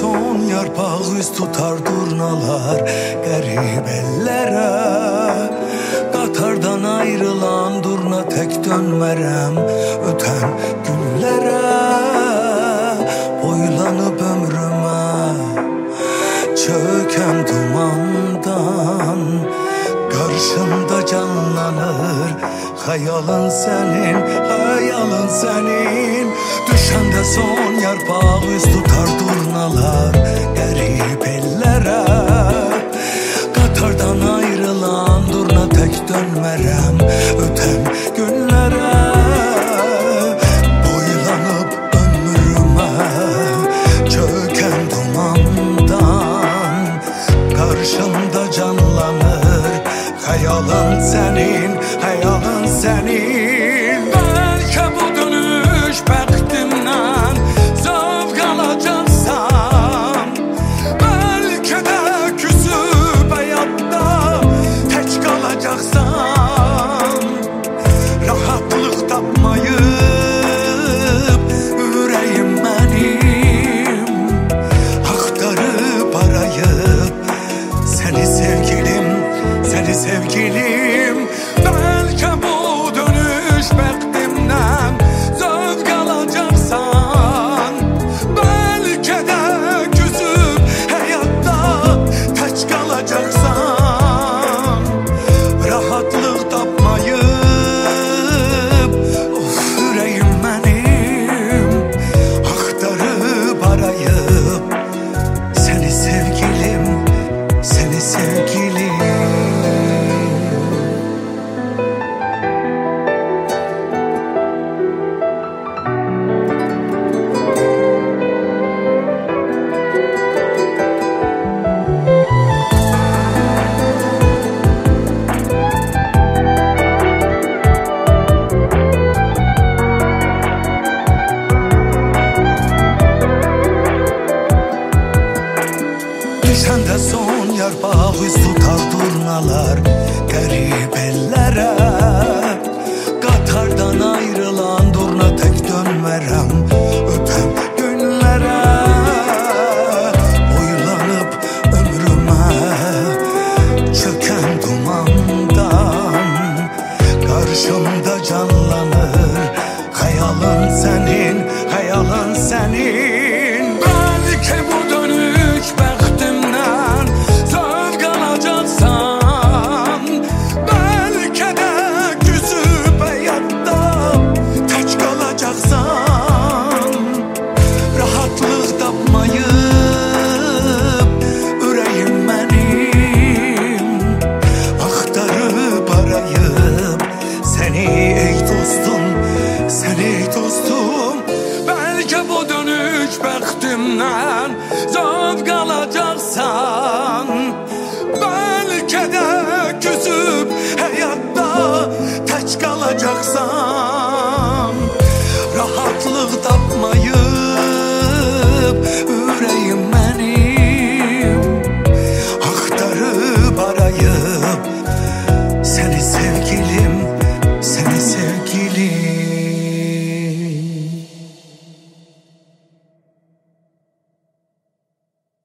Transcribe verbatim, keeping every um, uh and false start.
son yarpaq üz tutar durnalar qərib ellərə. Qatardan ayrılan durna tək dönmərəm ötən günlərə. Boylanıb ömrümə çökən dumandan, qarşımda canlanır xəyalın sənin, xəyalın sənin. Düşəndə son yarpaq üz tutar durnalar qərib ellərə. Qatardan ayrılan durna tək dönmərəm ötən günlərə. Boylanıb ömrümə çökən dumandan, qarşımda canlanır xəyalın sənin, xəyalın sənin. Bəlkə bu dönüş bəxtimdən zövq alacaqsan, bəlkə də küsüb həyatda tək qalacaqsan. Rahatlıq tapmayıb ürəyim mənim axtarıb arayıb səni sevgilim, səni sevgilim. Bəlkə bu dönüş bəxtimdən zövq alacaqsan, bəlkə də küsüb həyatda tək qalacaqsan. Rahatlıq tapmayıb of ürəyim mənim axtarıb arayıb səni sevgilim, səni sevgilim. Düşəndə son yarpaq üz tutar durnalar qərib ellərə. Qatardan ayrılan durna tək dönmərəm ötən günlərə. Boylanıb ömrümə çökən dumandan, qarşımda canlanır xəyalın sənin, xəyalın sənin. Bəlkə bu dönüş bəxtimdən zövq alacaqsan, bəlkə də küsüb həyatda tək qalacaqsan. Rahatlıq tapmayıb ürəyim mənim axtarıb arayıb səni ey dostum, səni ey dostum. Bəlkə bu dönüş bəxtimdən zövq alacaqsan, bəlkə də küsüb həyatda tək qalacaqsan.